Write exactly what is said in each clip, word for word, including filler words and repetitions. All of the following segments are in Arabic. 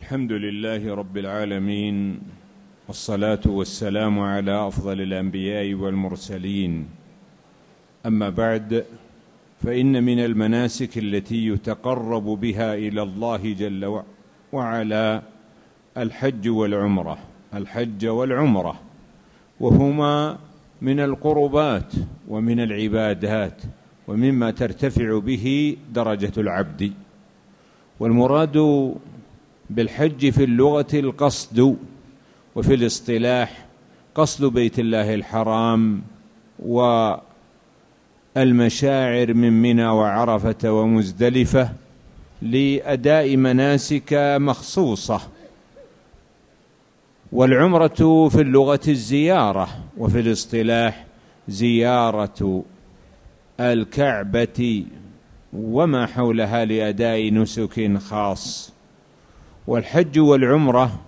الحمد لله رب العالمين، والصلاة والسلام على أفضل الأنبياء والمرسلين. أما بعد، فإن من المناسك التي يتقرب بها إلى الله جل وعلا الحج والعمرة الحج والعمرة وهما من القربات ومن العبادات ومما ترتفع به درجة العبد. والمراد بالحج في اللغة القصد، وفي الاصطلاح قصد بيت الله الحرام والمشاعر من منى وعرفة ومزدلفة لأداء مناسك مخصوصة. والعمرة في اللغة الزيارة، وفي الاصطلاح زيارة الكعبة وما حولها لأداء نسك خاص. والحج والعمرة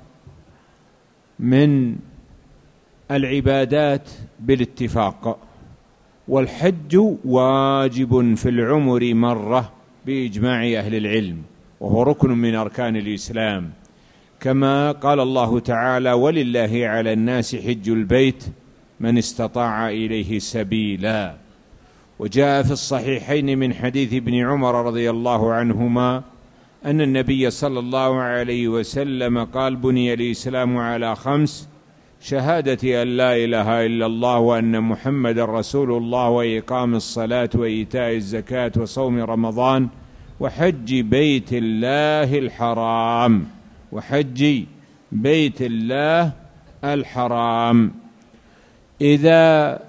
من العبادات بالاتفاق، والحج واجب في العمر مرة بإجماع أهل العلم، وهو ركن من أركان الإسلام، كما قال الله تعالى: ولله على الناس حج البيت من استطاع إليه سبيلا. وجاء في الصحيحين من حديث ابن عمر رضي الله عنهما أن النبي صلى الله عليه وسلم قال: بني الإسلام على خمس: شهادة أن لا إله إلا الله وأن محمد رسول الله، وإقام الصلاة وإيتاء الزكاة وصوم رمضان وحج بيت الله الحرام وحج بيت الله الحرام. إذا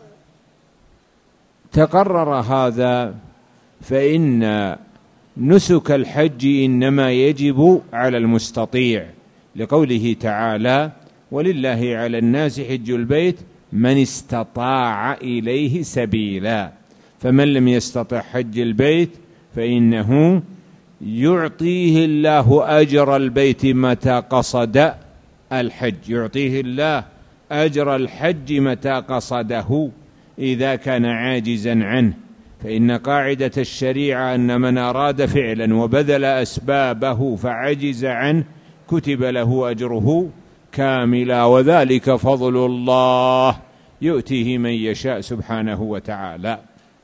تقرر هذا فإن نسك الحج إنما يجب على المستطيع، لقوله تعالى: ولله على الناس حج البيت من استطاع إليه سبيلا. فمن لم يستطع حج البيت فإنه يعطيه الله أجر البيت متى قصد الحج، يعطيه الله أجر الحج متى قصده إذا كان عاجزا عنه. فإن قاعدة الشريعة أن من أراد فعلا وبذل أسبابه فعجز عنه كتب له أجره كاملا، وذلك فضل الله يؤتيه من يشاء سبحانه وتعالى.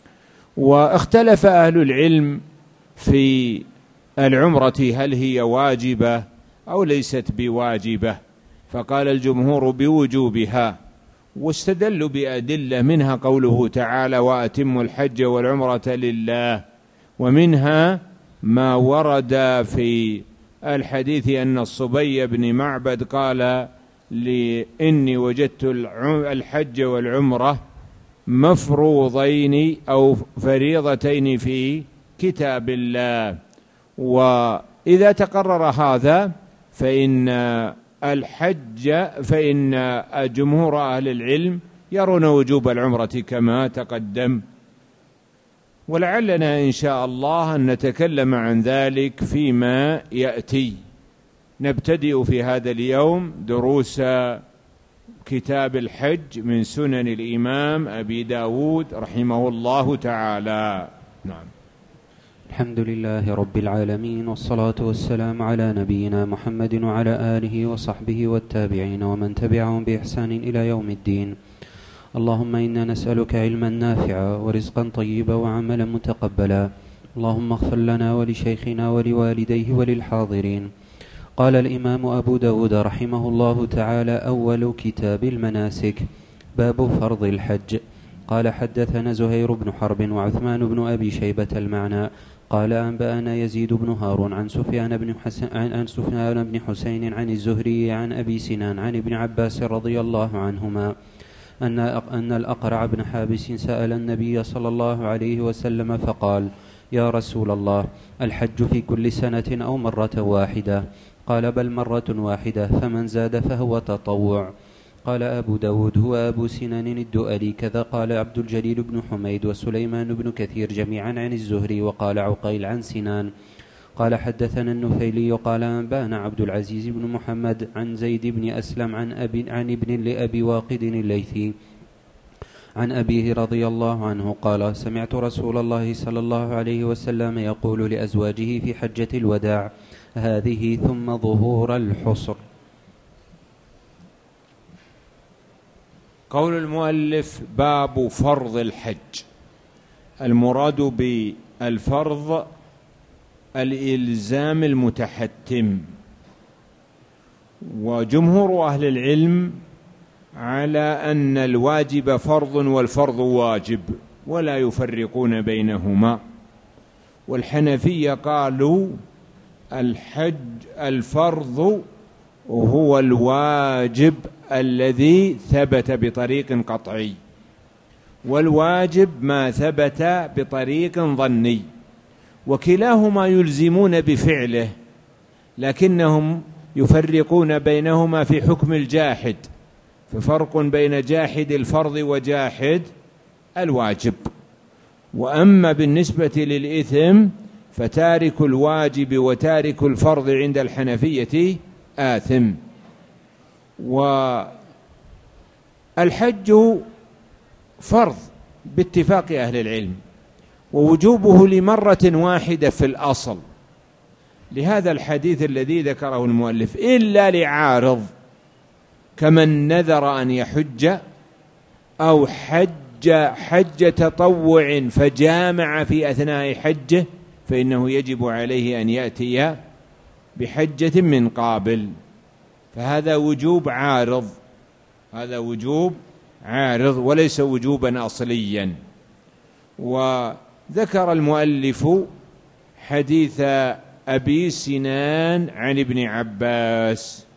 واختلف أهل العلم في العمرة هل هي واجبة أو ليست بواجبة، فقال الجمهور بوجوبها، واستدلوا بأدلة، منها قوله تعالى: وأتموا الحج والعمرة لله، ومنها ما ورد في الحديث أن الصبي بن معبد قال: لإني وجدت الحج والعمرة مفروضين أو فريضتين في كتاب الله. وإذا تقرر هذا فإن الحج فإن جمهور أهل العلم يرون وجوب العمرة كما تقدم، ولعلنا إن شاء الله أن نتكلم عن ذلك فيما يأتي. نبتدئ في هذا اليوم دروس كتاب الحج من سنن الإمام أبي داود رحمه الله تعالى. نعم. الحمد لله رب العالمين، والصلاة والسلام على نبينا محمد وعلى آله وصحبه والتابعين ومن تبعهم بإحسان إلى يوم الدين. اللهم إنا نسألك علما نافعا ورزقا طيبا وعملا متقبلا. اللهم اغفر لنا ولشيخنا ولوالديه وللحاضرين. قال الإمام أبو داود رحمه الله تعالى: أول كتاب المناسك، باب فرض الحج. قال: حدثنا زهير بن حرب وعثمان بن أبي شيبة المعنى. قال: أنبأنا يزيد بن هارون عن سفيان بن حسن عن سفيان بن حسين عن الزهري عن أبي سنان عن ابن عباس رضي الله عنهما أن أن الأقرع بن حابس سأل النبي صلى الله عليه وسلم فقال: يا رسول الله، الحج في كل سنة أو مرة واحدة؟ قال: بل مرة واحدة، فمن زاد فهو تطوع. قال أبو داود: هو أبو سنان الدؤلي كذا. قال عبد الجليل بن حميد وسليمان بن كثير جميعا عن الزهري. وقال عقيل عن سنان. قال: حدثنا النفيلي قال: أنبانا عبد العزيز بن محمد عن زيد بن أسلم عن, أبي عن ابن لأبي واقد الليثي عن أبيه رضي الله عنه قال: سمعت رسول الله صلى الله عليه وسلم يقول لأزواجه في حجة الوداع: هذه ثم ظهور الحصر. قول المؤلف: باب فرض الحج. المراد بالفرض الإلزام المتحتم، وجمهور أهل العلم على أن الواجب فرض والفرض واجب، ولا يفرقون بينهما. والحنفية قالوا الحج الفرض هو الواجب الذي ثبت بطريق قطعي، والواجب ما ثبت بطريق ظني، وكلاهما يلزمون بفعله، لكنهم يفرقون بينهما في حكم الجاحد، ففرق بين جاحد الفرض وجاحد الواجب. وأما بالنسبة للإثم فتارك الواجب وتارك الفرض عند الحنفية آثم. والحج فرض باتفاق أهل العلم، ووجوبه لمرة واحدة في الأصل، لهذا الحديث الذي ذكره المؤلف: إلا لعارض، كمن نذر أن يحج أو حج حج تطوع فجامع في أثناء حجه، فإنه يجب عليه أن يأتي بحجة من قابل، فهذا وجوب عارض، هذا وجوب عارض وليس وجوبا أصليا. وذكر المؤلف حديث أبي سنان عن ابن عباس،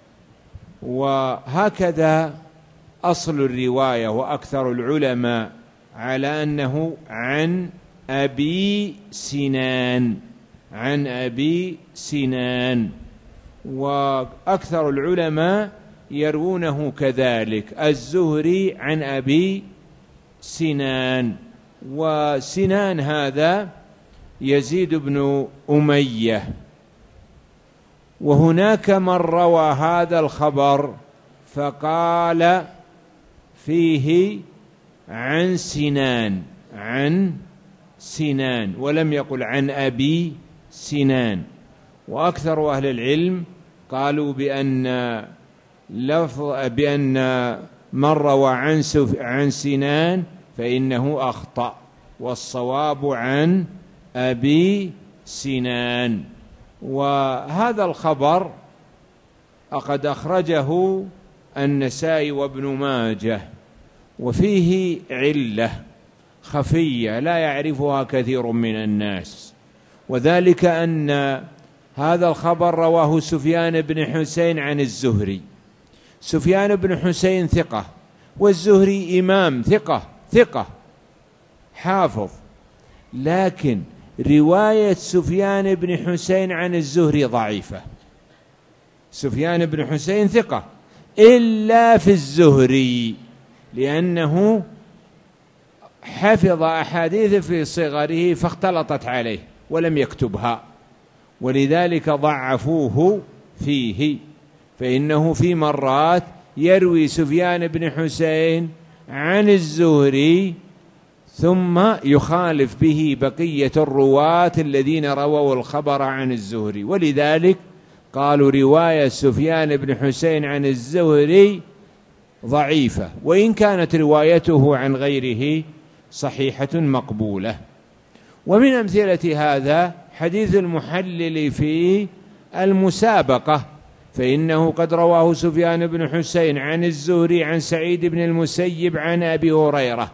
وهكذا أصل الرواية، وأكثر العلماء على أنه عن أبي سنان، عن أبي سنان، وأكثر العلماء يروونه كذلك، الزهري عن أبي سنان. وسنان هذا يزيد بن أمية، وهناك من روى هذا الخبر فقال فيه عن سنان، عن سنان، ولم يقل عن أبي سنان. وأكثر أهل العلم قالوا بأن لفظ بأن من روى عن عن سنان فإنه أخطأ، والصواب عن أبي سنان. وهذا الخبر قد أخرجه النسائي وابن ماجه، وفيه علة خفية لا يعرفها كثير من الناس، وذلك أن هذا الخبر رواه سفيان بن حسين عن الزهري. سفيان بن حسين ثقة، والزهري إمام ثقة ثقة حافظ، لكن رواية سفيان بن حسين عن الزهري ضعيفة. سفيان بن حسين ثقة إلا في الزهري، لأنه حفظ أحاديث في صغره فاختلطت عليه ولم يكتبها، ولذلك ضعفوه فيه. فإنه في مرات يروي سفيان بن حسين عن الزهري ثم يخالف به بقية الرواة الذين رووا الخبر عن الزهري، ولذلك قالوا رواية سفيان بن حسين عن الزهري ضعيفة، وإن كانت روايته عن غيره صحيحة مقبولة. ومن أمثلة هذا حديث المحلل في المسابقة، فإنه قد رواه سفيان بن حسين عن الزهري عن سعيد بن المسيب عن أبي هريرة،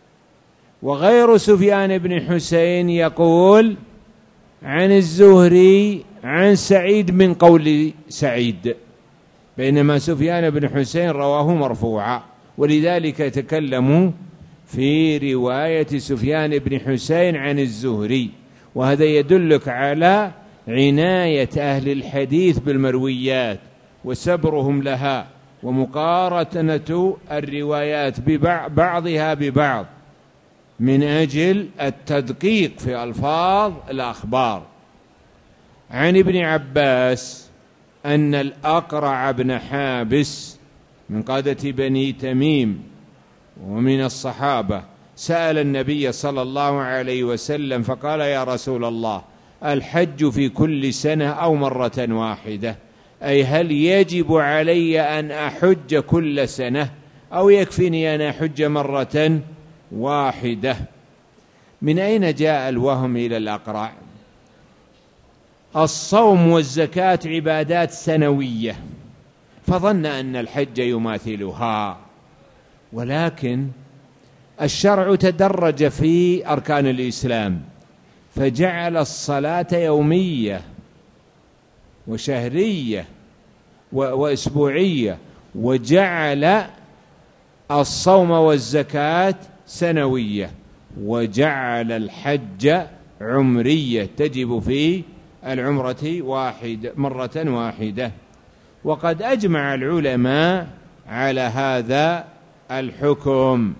وغير سفيان بن حسين يقول عن الزهري عن سعيد من قول سعيد، بينما سفيان بن حسين رواه مرفوعا، ولذلك تكلموا في رواية سفيان بن حسين عن الزهري. وهذا يدلك على عناية أهل الحديث بالمرويات وسبرهم لها، ومقارنة الروايات ببعضها ببعض من أجل التدقيق في ألفاظ الأخبار. عن ابن عباس أن الأقرع بن حابس من قادة بني تميم ومن الصحابة سأل النبي صلى الله عليه وسلم فقال: يا رسول الله، الحج في كل سنة أو مرة واحدة؟ أي هل يجب علي أن أحج كل سنة أو يكفيني أن أحج مرة واحدة؟ من أين جاء الوهم إلى الأقرع؟ الصوم والزكاة عبادات سنوية، فظن أن الحج يماثلها، ولكن الشرع تدرج في أركان الإسلام فجعل الصلاة يومية وشهرية وأسبوعية، وجعل الصوم والزكاة سنوية، وجعل الحج عمرية تجب في العمرة واحد مرة واحدة. وقد أجمع العلماء على هذا الحكم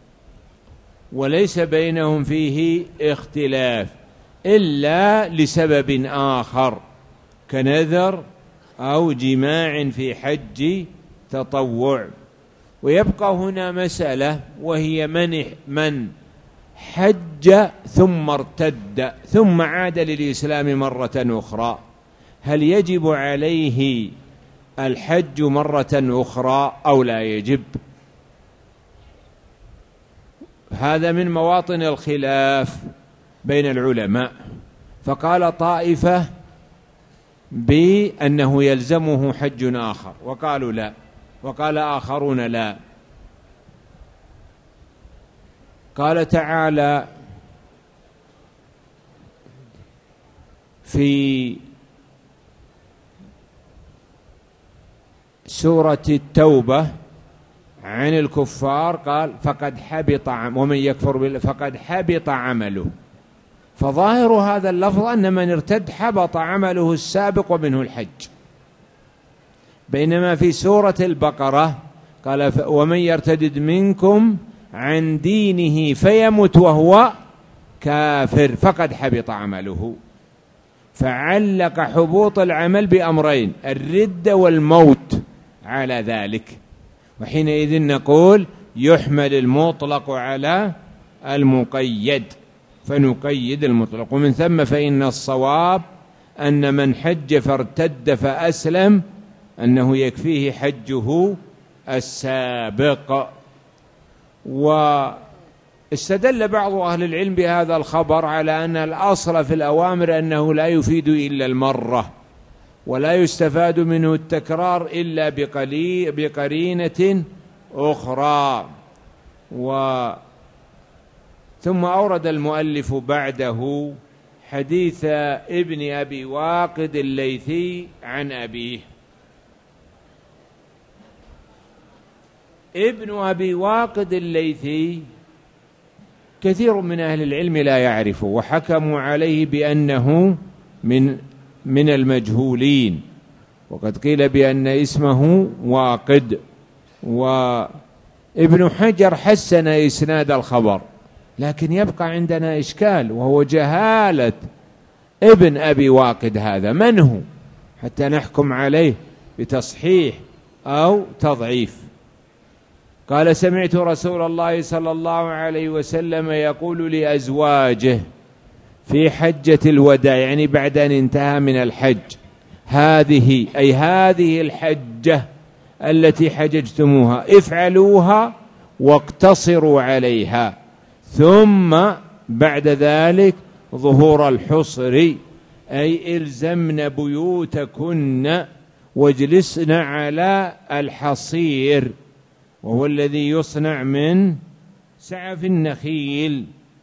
وليس بينهم فيه اختلاف إلا لسبب آخر كنذر أو جماع في حج تطوع. ويبقى هنا مسألة، وهي من من حج ثم ارتد ثم عاد للإسلام مرة أخرى، هل يجب عليه الحج مرة أخرى أو لا يجب؟ هذا من مواطن الخلاف بين العلماء. فقال طائفة بأنه يلزمه حج آخر وقالوا لا، وقال آخرون لا. قال تعالى في سورة التوبة عن الكفار قال فقد حبط عمله، ومن يكفر بالله فقد حبط عمله. فظاهر هذا اللفظ أن من ارتد حبط عمله السابق ومنه الحج، بينما في سورة البقرة قال ومن يرتد منكم عن دينه فيمت وهو كافر فقد حبط عمله. فعلق حبوط العمل بأمرين، الردة والموت على ذلك، وحينئذ نقول يحمل المطلق على المقيد فنقيد المطلق. ومن ثم فإن الصواب أن من حج فارتد فأسلم أنه يكفيه حجه السابق. واستدل بعض أهل العلم بهذا الخبر على أن الأصل في الأوامر أنه لا يفيد إلا المرة، ولا يستفاد منه التكرار إلا بقرينة أخرى. و ثم أورد المؤلف بعده حديث ابن أبي واقد الليثي عن أبيه. ابن أبي واقد الليثي كثير من أهل العلم لا يعرفه، وحكموا عليه بأنه من من المجهولين، وقد قيل بأن اسمه واقد. وابن حجر حسن إسناد الخبر، لكن يبقى عندنا إشكال، وهو جهالة ابن أبي واقد هذا من هو حتى نحكم عليه بتصحيح أو تضعيف. قال سمعت رسول الله صلى الله عليه وسلم يقول لأزواجه في حجة الوداع، يعني بعد أن انتهى من الحج، هذه أي هذه الحجة التي حججتموها افعلوها واقتصروا عليها، ثم بعد ذلك ظهور الحصر أي الزمن بيوتكن واجلسن على الحصير، وهو الذي يصنع من سعف النخيل،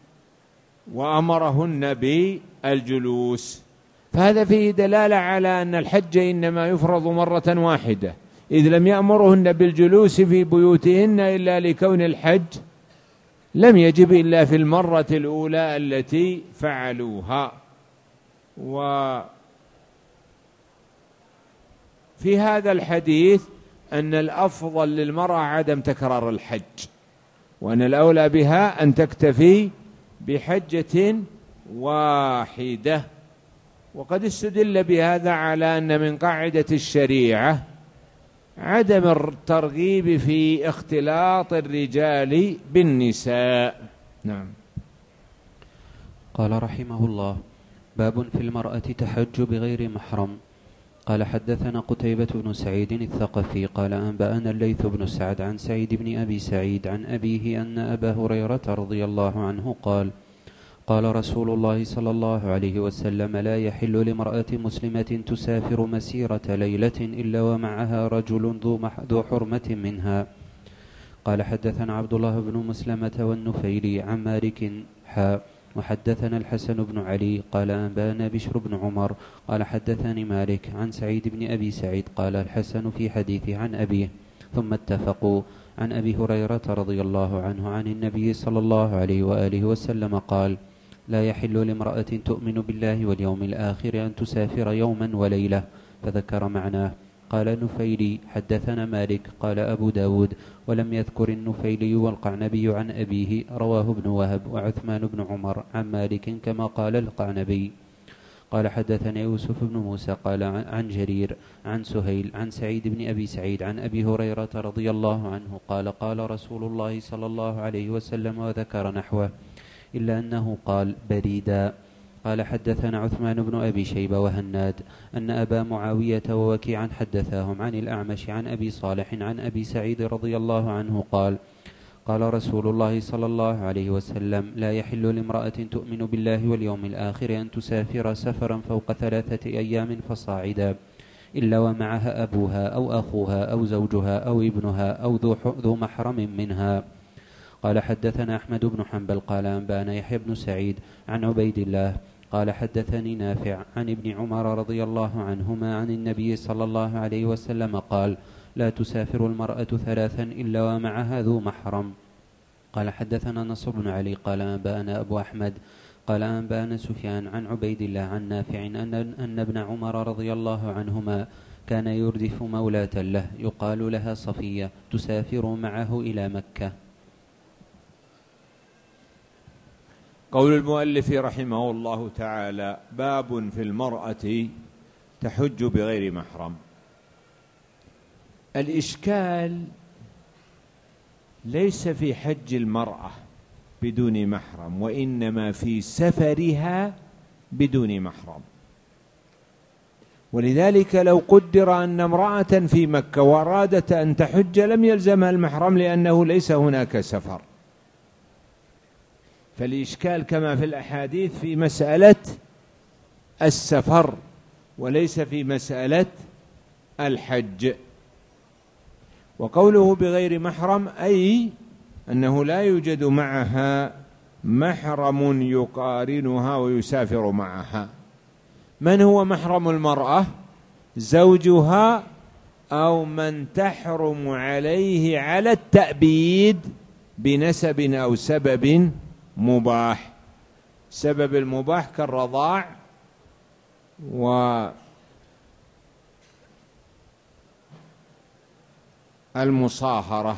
وأمرهن بالجلوس. فهذا فيه دلالة على أن الحج إنما يفرض مرة واحدة، إذ لم يأمرهن بالجلوس في بيوتهن إلا لكون الحج لم يجب إلا في المرة الأولى التي فعلوها. وفي هذا الحديث أن الأفضل للمرأة عدم تكرار الحج، وأن الأولى بها أن تكتفي بحجة واحدة. وقد استدل بهذا على أن من قاعدة الشريعة عدم الترغيب في اختلاط الرجال بالنساء. نعم. قال رحمه الله: باب في المرأة تحج بغير محرم. قال حدثنا قتيبة بن سعيد الثقفي قال أنبأنا الليث بن سعد عن سعيد بن أبي سعيد عن أبيه أن أبا هريرة رضي الله عنه قال قال رسول الله صلى الله عليه وسلم لا يحل لامرأة مسلمة تسافر مسيرة ليلة إلا ومعها رجل ذو حرمة منها. قال حدثنا عبد الله بن مسلمة والنفيلي عن مالك حا وحدثنا الحسن بن علي قال أنبانا بشر بن عمر قال حدثني مالك عن سعيد بن أبي سعيد قال الحسن في حديثه عن أبيه ثم اتفقوا عن أبي هريرة رضي الله عنه عن النبي صلى الله عليه وآله وسلم قال لا يحل لامرأة تؤمن بالله واليوم الآخر أن تسافر يوما وليلة، فذكر معناه. قال نفيلي حدثنا مالك قال أبو داود ولم يذكر النفيلي والقعنبي عن أبيه، رواه ابن وهب وعثمان بن عمر عن مالك كما قال القعنبي. قال حدثنا يوسف بن موسى قال عن جرير عن سهيل عن سعيد بن أبي سعيد عن أبي هريرة رضي الله عنه قال قال رسول الله صلى الله عليه وسلم وذكر نحوه إلا أنه قال بريدا. قال حدثنا عثمان بن أبي شيبة وهناد أن أبا معاوية ووكيعا حدثاهم عن الأعمش عن أبي صالح عن أبي سعيد رضي الله عنه قال قال رسول الله صلى الله عليه وسلم لا يحل لامرأة تؤمن بالله واليوم الآخر أن تسافر سفرا فوق ثلاثة أيام فصاعدا إلا ومعها أبوها أو أخوها أو زوجها أو ابنها أو ذو محرم منها. قال حدثنا أحمد بن حنبل قال أنبأنا يحيى بن سعيد عن عبيد الله قال حدثني نافع عن ابن عمر رضي الله عنهما عن النبي صلى الله عليه وسلم قال لا تسافر المرأة ثلاثا إلا ومعها ذو محرم. قال حدثنا نصر بن علي قال أنبأنا أبو أحمد قال أنبأنا سفيان عن عبيد الله عن نافع أن, أن ابن عمر رضي الله عنهما كان يردف مولاة له يقال لها صفية تسافر معه إلى مكة. قول المؤلف رحمه الله تعالى باب في المرأة تحج بغير محرم. الإشكال ليس في حج المرأة بدون محرم، وإنما في سفرها بدون محرم. ولذلك لو قدر أن امرأة في مكة وأرادت أن تحج لم يلزمها المحرم لأنه ليس هناك سفر. فالإشكال كما في الأحاديث في مسألة السفر وليس في مسألة الحج. وقوله بغير محرم أي أنه لا يوجد معها محرم يقارنها ويسافر معها. من هو محرم المرأة؟ زوجها أو من تحرم عليه على التأبيد بنسب أو سبب مباح. سبب المباح كالرضاع والمصاهرة.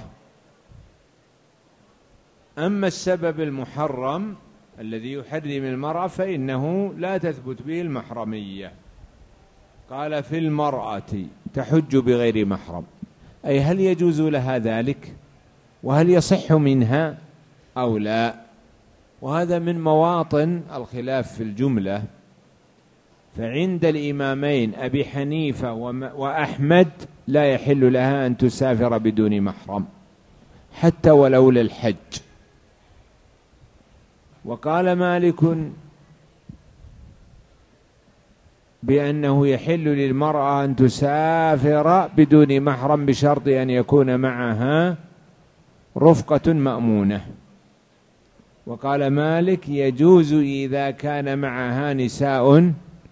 أما السبب المحرم الذي يحرم المرأة فإنه لا تثبت به المحرمية. قال في المرأة تحج بغير محرم، أي هل يجوز لها ذلك وهل يصح منها أو لا؟ وهذا من مواطن الخلاف في الجملة. فعند الإمامين أبي حنيفة وأحمد لا يحل لها أن تسافر بدون محرم حتى ولو للحج. وقال مالك بأنه يحل للمرأة أن تسافر بدون محرم بشرط أن يكون معها رفقة مأمونة. وقال مالك يجوز إذا كان معها نساء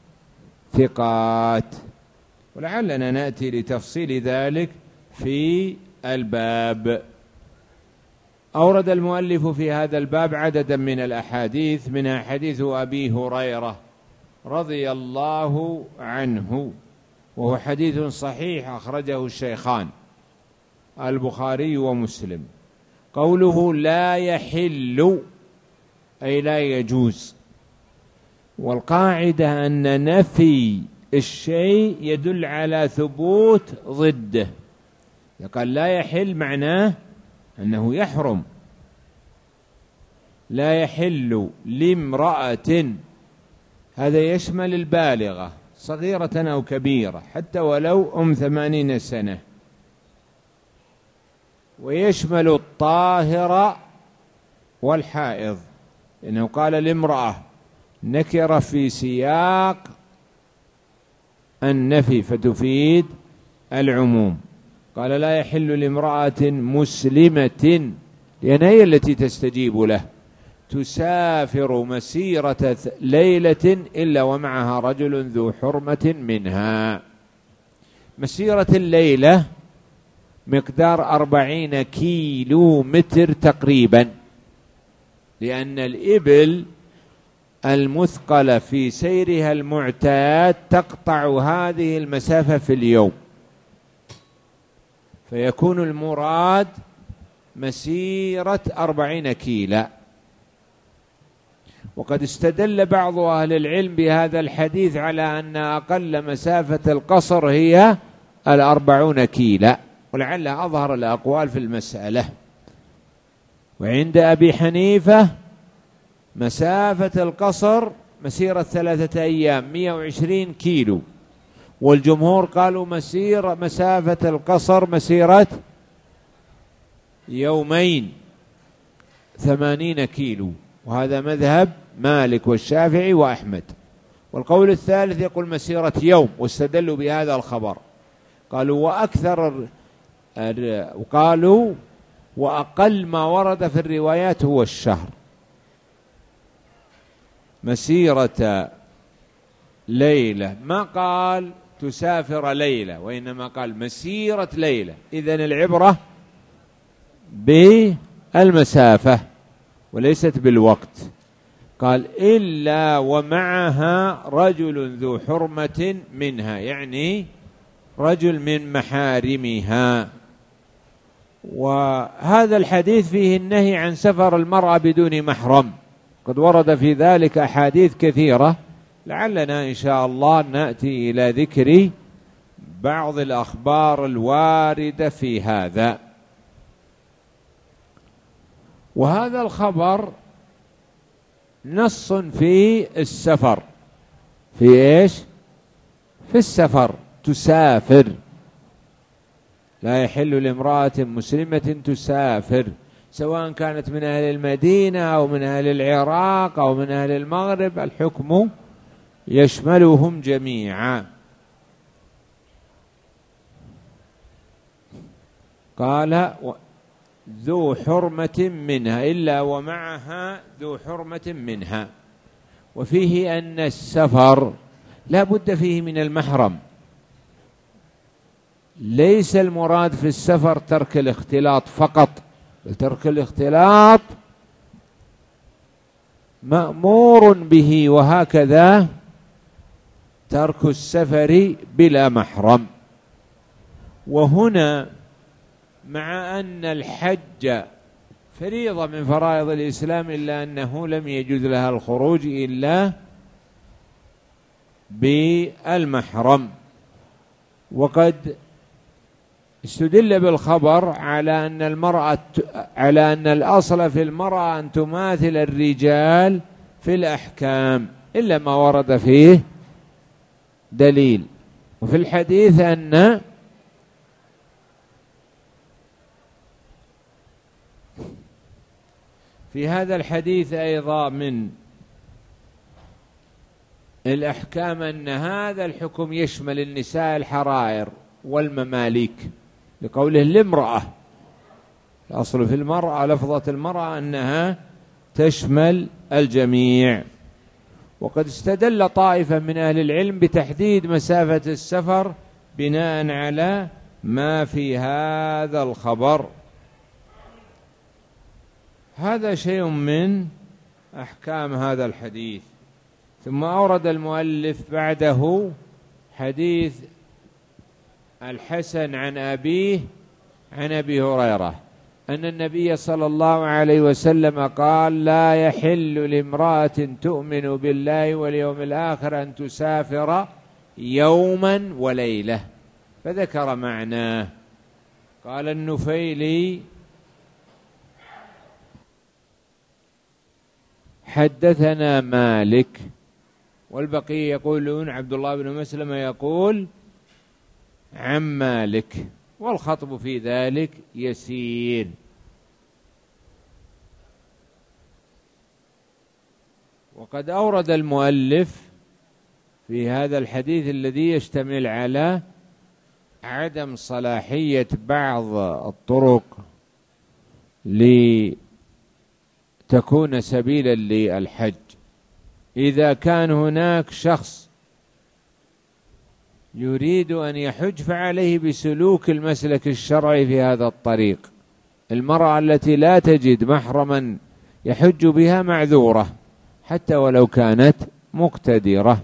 ثقات، ولعلنا نأتي لتفصيل ذلك في الباب. أورد المؤلف في هذا الباب عددا من الأحاديث، منها حديث أبي هريرة رضي الله عنه، وهو حديث صحيح أخرجه الشيخان البخاري ومسلم. قوله لا يحل أي لا يجوز، والقاعدة أن نفي الشيء يدل على ثبوت ضده. قال لا يحل معناه أنه يحرم. لا يحل لامرأة هذا يشمل البالغة صغيرة أو كبيرة حتى ولو أم ثمانين سنة، ويشمل الطاهر والحائض، لأنه قال الامرأة نكر في سياق النفي فتفيد العموم. قال لا يحل لامرأة مسلمة، لأن هي التي تستجيب له، تسافر مسيرة ليلة إلا ومعها رجل ذو حرمة منها. مسيرة الليلة مقدار أربعين كيلو متر تقريبا، لأن الإبل المثقلة في سيرها المعتاد تقطع هذه المسافة في اليوم، فيكون المراد مسيرة أربعين كيلا. وقد استدل بعض أهل العلم بهذا الحديث على أن أقل مسافة القصر هي الأربعون كيلا، ولعل أظهر الأقوال في المسألة. وعند أبي حنيفة مسافة القصر مسيرة ثلاثة أيام مئة وعشرين كيلو، والجمهور قالوا مسيرة مسافة القصر مسيرة يومين ثمانين كيلو، وهذا مذهب مالك والشافعي وأحمد. والقول الثالث يقول مسيرة يوم، واستدلوا بهذا الخبر. قالوا وأكثر وقالوا وأقل ما ورد في الروايات هو الشهر. مسيرة ليلة، ما قال تسافر ليلة، وإنما قال مسيرة ليلة. إذن العبرة بالمسافة وليست بالوقت. قال إلا ومعها رجل ذو حرمة منها، يعني رجل من محارمها. وهذا الحديث فيه النهي عن سفر المرأة بدون محرم، قد ورد في ذلك أحاديث كثيرة، لعلنا إن شاء الله نأتي إلى ذكر بعض الأخبار الواردة في هذا. وهذا الخبر نص في السفر، في إيش؟ في السفر، تسافر. لا يحل لامرأة مسلمة تسافر، سواء كانت من أهل المدينة أو من أهل العراق أو من أهل المغرب، الحكم يشملهم جميعا. قال ذو حرمة منها، إلا ومعها ذو حرمة منها. وفيه أن السفر لا بد فيه من المحرم، ليس المراد في السفر ترك الاختلاط فقط، ترك الاختلاط مأمور به، وهكذا ترك السفر بلا محرم. وهنا مع أن الحج فريضة من فرائض الإسلام، إلا أنه لم يجوز لها الخروج إلا بالمحرم. وقد استدل بالخبر على أن المرأة على أن الأصل في المرأة أن تماثل الرجال في الأحكام، إلا ما ورد فيه دليل. وفي الحديث أن في هذا الحديث أيضا من الأحكام أن هذا الحكم يشمل النساء الحرائر والمماليك، لقوله الامرأة، الأصل في المرأة لفظة المرأة أنها تشمل الجميع. وقد استدل طائفة من أهل العلم بتحديد مسافة السفر بناء على ما في هذا الخبر. هذا شيء من أحكام هذا الحديث. ثم أورد المؤلف بعده حديث الحسن عن أبيه عن أبي هريرة أن النبي صلى الله عليه وسلم قال لا يحل لامرأة تؤمن بالله واليوم الآخر أن تسافر يوما وليلة، فذكر معناه. قال النفيلي حدثنا مالك، والبقية يقولون عبد الله بن مسلمة يقول عن مالك، والخطب في ذلك يسير. وقد أورد المؤلف في هذا الحديث الذي يشتمل على عدم صلاحية بعض الطرق لتكون سبيلا للحج، إذا كان هناك شخص يريد أن يحج فعليه بسلوك المسلك الشرعي في هذا الطريق. المرأة التي لا تجد محرما يحج بها معذورة حتى ولو كانت مقتدرة.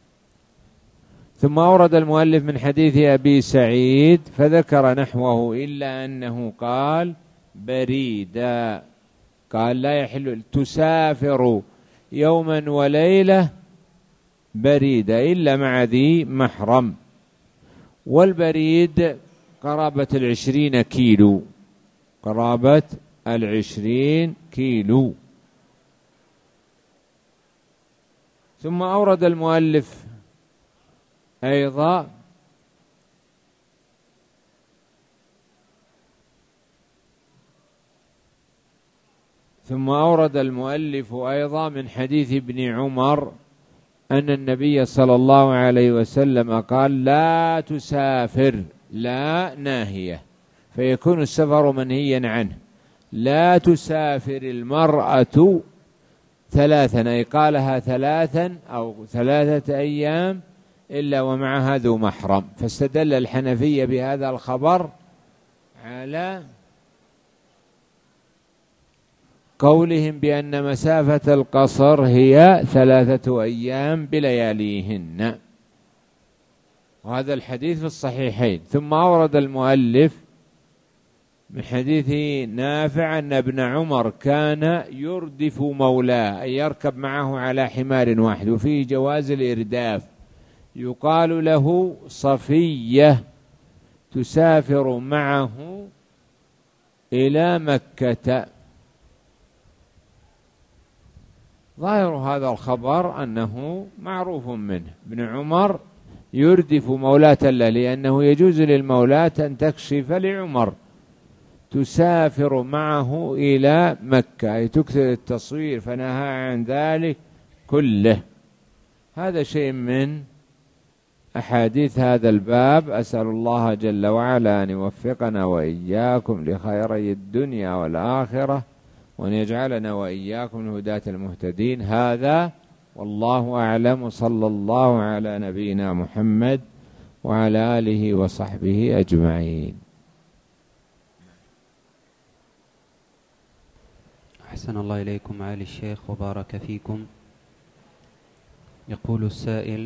ثم أورد المؤلف من حديث أبي سعيد فذكر نحوه، إلا أنه قال بريدا، قال لا يحل تسافر يوما وليلة بريدة إلا مع ذي محرم، والبريد قرابة العشرين كيلو، قرابة العشرين كيلو. ثم أورد المؤلف أيضا ثم أورد المؤلف أيضا من حديث ابن عمر أن النبي صلى الله عليه وسلم قال لا تسافر، لا ناهية، فيكون السفر منهيا عنه. لا تسافر المرأة ثلاثا، أي قالها ثلاثا أو ثلاثة أيام إلا ومعها ذو محرم. فاستدل الحنفية بهذا الخبر على قولهم بأن مسافة القصر هي ثلاثة أيام بلياليهن، وهذا الحديث في الصحيحين. ثم أورد المؤلف من حديث نافع أن ابن عمر كان يردف مولاه، أي يركب معه على حمار واحد، وفيه جواز الإرداف. يقال له صفية، تسافر معه إلى مكة. ظاهر هذا الخبر أنه معروف منه، ابن عمر يردف مولاة له، لأنه يجوز للمولاة أن تكشف لعمر، تسافر معه إلى مكة، أي تكثر التصوير، فنهى عن ذلك كله. هذا شيء من أحاديث هذا الباب. أسأل الله جل وعلا أن يوفقنا وإياكم لخيري الدنيا والآخرة، وأن يجعلنا وإياكم من هداة المهتدين. هذا والله أعلم، صلى الله على نبينا محمد وعلى آله وصحبه أجمعين. أحسن الله إليكم معالي الشيخ وبارك فيكم. يقول السائل: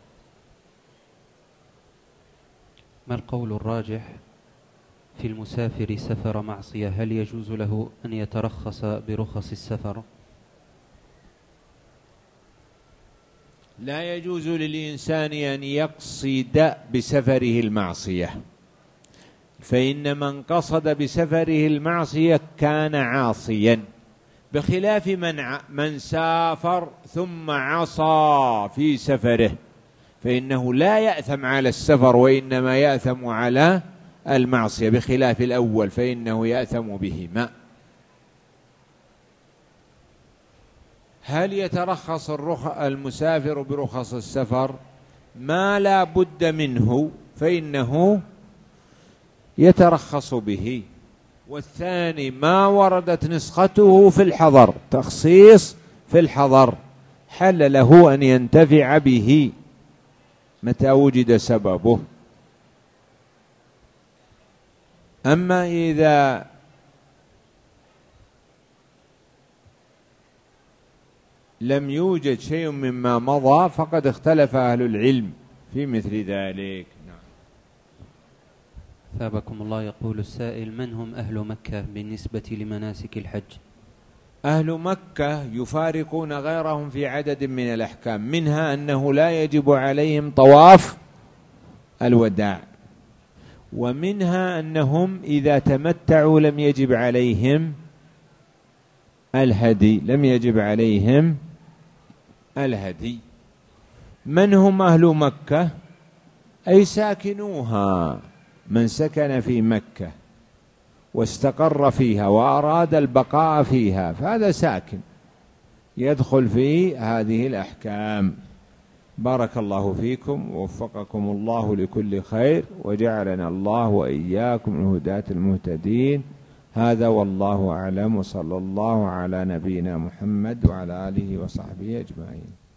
ما القول الراجح في المسافر سفر معصية؟ هل يجوز له أن يترخص برخص السفر؟ لا يجوز للإنسان أن يقصد بسفره المعصية، فإن من قصد بسفره المعصية كان عاصيا، بخلاف من من سافر ثم عصى في سفره، فإنه لا يأثم على السفر وإنما يأثم على المعصية، بخلاف الأول فإنه يأثم بهما. هل يترخص المسافر برخص السفر؟ ما لا بد منه فإنه يترخص به. والثاني ما وردت نسخته في الحضر، تخصيص في الحضر، حل له أن ينتفع به متى وجد سببه. أما إذا لم يوجد شيء مما مضى فقد اختلف أهل العلم في مثل ذلك. نعم. ثابكم الله. يقول السائل: من هم أهل مكة بالنسبة لمناسك الحج؟ أهل مكة يفارقون غيرهم في عدد من الأحكام، منها أنه لا يجب عليهم طواف الوداع، ومنها أنهم إذا تمتعوا لم يجب عليهم الهدي، لم يجب عليهم الهدي. من هم أهل مكة؟ أي ساكنوها، من سكن في مكة واستقر فيها وأراد البقاء فيها فهذا ساكن يدخل في هذه الأحكام. بارك الله فيكم ووفقكم الله لكل خير، وجعلنا الله وإياكم من هداة المهتدين. هذا والله أعلم، وصلى الله على نبينا محمد وعلى آله وصحبه أجمعين.